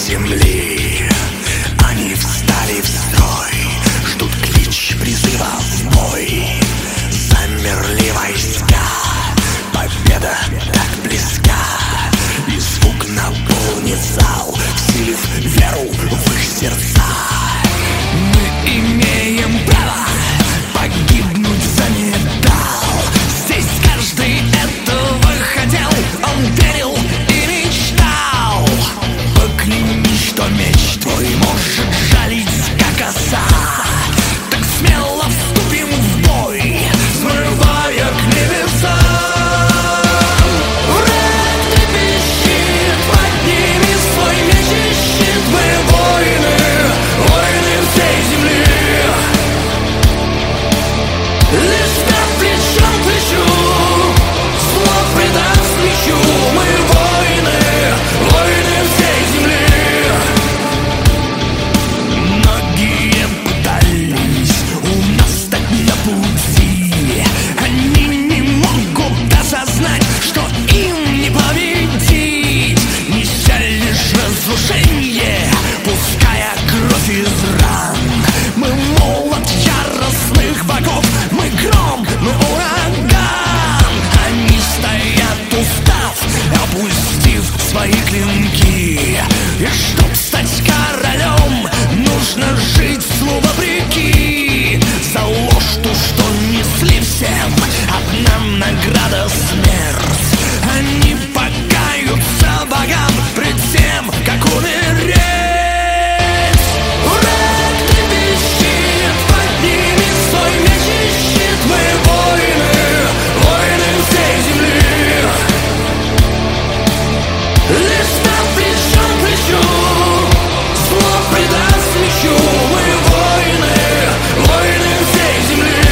земли. Они встали в строй, ждут клич призыва в бой. Замерли войска, победа так близка. И звук наполнит зал, вселив веру в их сердца. Мы имеем право погибнуть за металл. Здесь каждый этого хотел, он верил и мечтал. Поклянись, что меч твой может жалить, как оса. Так смело вступим в бой, взмывая к небесам. Враг трепещет, подними свой меч и щит. Мы воины, воины всей земли. Лишь так плечом к плечу зло предаст мечу. Мы воины, воины всей земли. Многие пытались у нас стать на пути. Они не могут осознать, что им не победить. Неся лишь разрушение, пуская кровь из ран. Мы молот яростных богов, мы гром, мы ураган. Они стоят устав, опустив свои клинки. И чтоб стать королем, нужно жить злу вопреки. За ложь ту, что несли всем, одна награда смерть. Они покаются богам пред тем, как умереть. Враг трепещет, подними свой меч и щит. Мы воины, воины всей земли. Лишь так плечом к плечу зло предаст мечу. Мы воины, воины всей земли.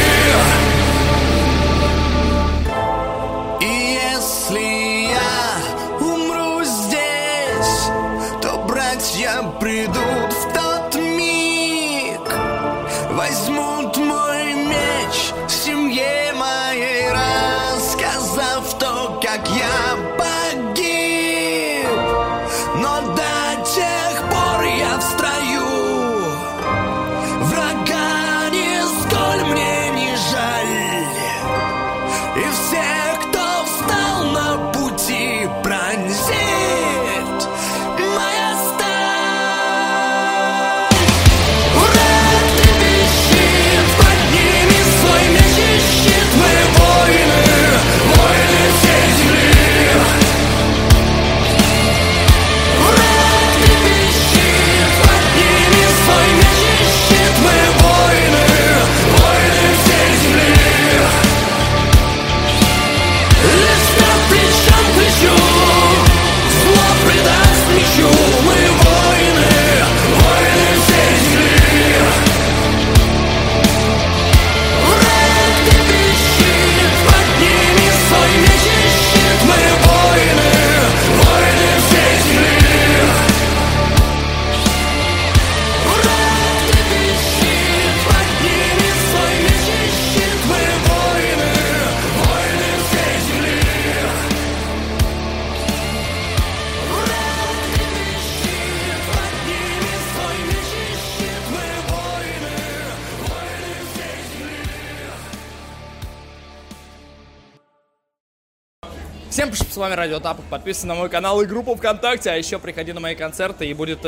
И если я умру здесь, то братья придут в тот миг, возьмут мой меч семье моей, рассказав то, как я погиб. Но до тех пор я в строю, врага нисколь мне не жаль. И всех, кто встал на пути, пронзит моя сталь. Враг трепещет, подними свой меч и щит. Мы воины, воины всей земли. Враг трепещет, подними свой меч и щит. Мы воины, воины всей земли. Лишь так плечом к плечу зло предаст мечу. Мы воины, воины всей земли. Враг трепещет, подними свой меч и щит. Мы воины, воины всей земли. Враг трепещет, подними свой меч и щит. Мы воины, воины всей земли. Враг трепещет, подними свой меч и щит. Мы воины, воины всей земли. Всем привет, с вами Радио Тапок. Подписывайся на мой канал и группу ВКонтакте. А еще приходи на мои концерты и будет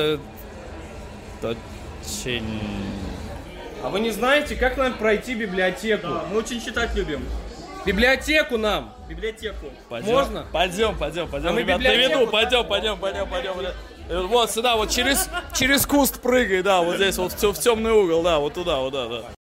очень... А вы не знаете, как нам пройти библиотеку? Да, мы очень читать любим. Библиотеку нам! Библиотеку. Пойдем, Можно? Пойдем, А мы ребят, библиотеку приведу. Пойдем. Вот сюда, вот через куст прыгай, да, вот здесь, вот в темный угол, да, вот туда, да.